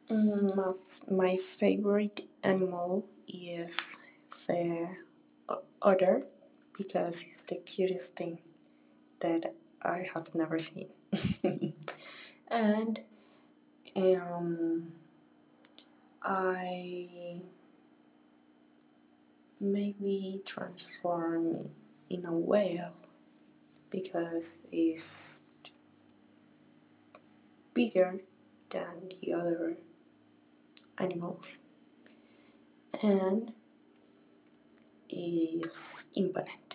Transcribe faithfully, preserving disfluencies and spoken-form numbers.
Mm, my, my favorite animal is the o- otter because it's the cutest thing that I have never seen. And um, I maybe transform in a whale because it's bigger than the other animals and is imponent.